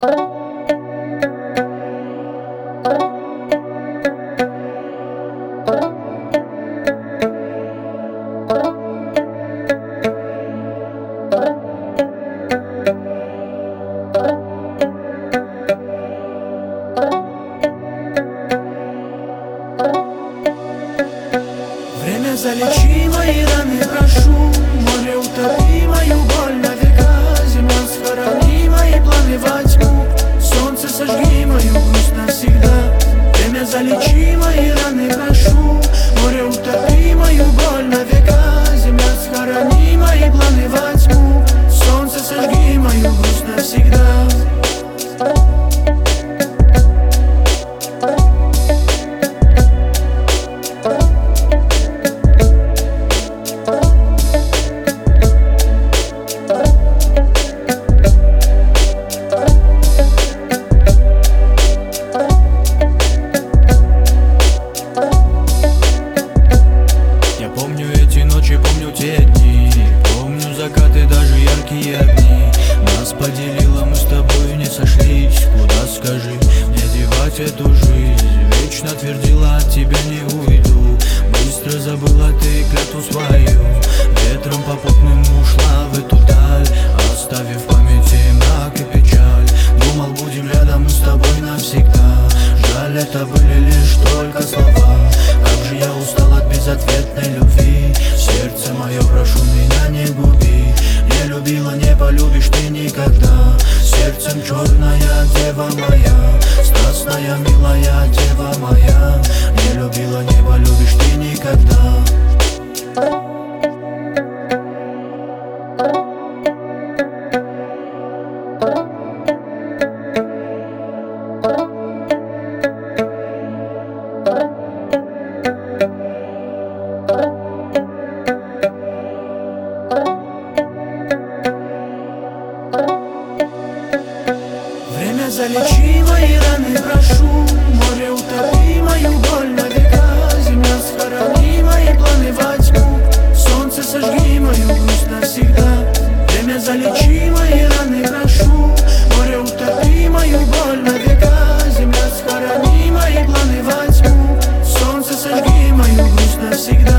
Время залечи мои раны, прошу. Море утопи мою боль на века. Земля схорони мои планы во тьму. Солнце сожги мою грусть навсегда. Время залечи мои раны, прошу. Море утопи мою боль на века. Земля схорони мои планы во тьму. Солнце сожги мою грусть навсегда. Помню те дни, помню закаты, даже яркие огни. Нас поделило, мы с тобой не сошлись. Куда, скажи, мне девать эту жизнь? Вечно твердила, от тебя не уйду. Быстро забыла ты клятву свою. Ветром попутным ушла в эту даль, оставив в памяти мрак и печаль. Думал, будем рядом мы с тобой навсегда. Жаль, это были лишь только слова. Как же я устал от безответной любви. Сердце мое, прошу меня, не губи. Не любила, не полюбишь ты никогда. Сердцем черная дева моя, страстная, милая дева моя. Не любила, не полюбишь ты никогда. Время залечи мои раны, прошу. Море утопи мою боль на века. Земля схорони мои планы во тьму. Солнце сожги мою грусть навсегда. Время залечи мои раны, прошу. Море утопи мою боль на века. Земля схорони мои планы во тьму. Солнце сожги мою грусть навсегда.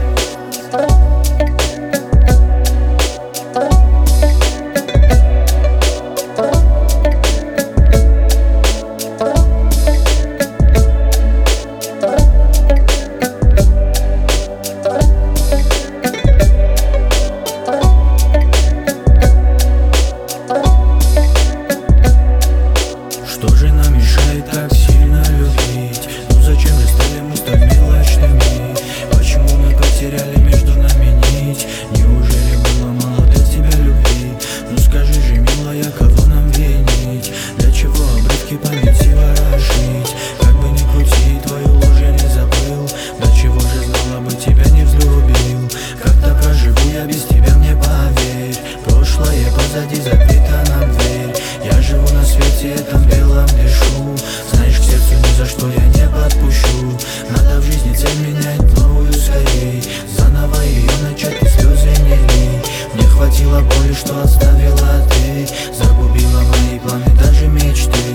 Что же нам мешает так сильно любить? Ну зачем же стали мы столь мелочными? Почему мы потеряли между нами нить? Неужели было мало для тебя любви? Ну скажи же, милая, кого нам винить? Для чего обрывки памяти ворошить? Как бы ни крути, твою ложь я не забыл. До чего же знала бы, тебя не взлюбил? Как-то проживу я без тебя, мне поверь. Прошлое позади, закрыта нам дверь. Я живу на свете этом белом, дышу. Знаешь, к сердцу ни за что я не подпущу. Надо в жизни цель менять новую скорей. Заново ее начать и слезы не лей. Мне хватило боли, что оставила ты. Загубила мои планы, даже мечты.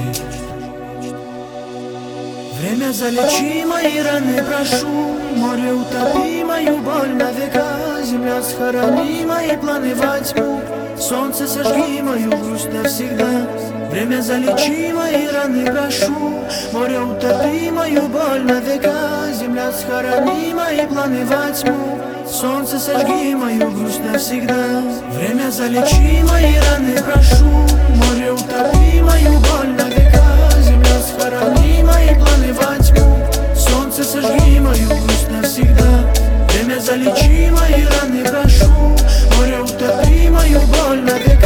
Время залечи мои раны, прошу. Море утопи мою боль на века. Земля схорони мои планы во тьму. Солнце сожги мою грусть навсегда. Время залечи мои раны, прошу. Море утопи мою боль на века. Земля схорони мои планы во тьму. Солнце сожги мою грусть навсегда. Время залечи мои раны, прошу. Море утопи мою боль на века. Земля схорони мои планы во тьму. Солнце сожги мою грусть навсегда. Время залечи мои раны, прошу. Море утопи мою боль на века.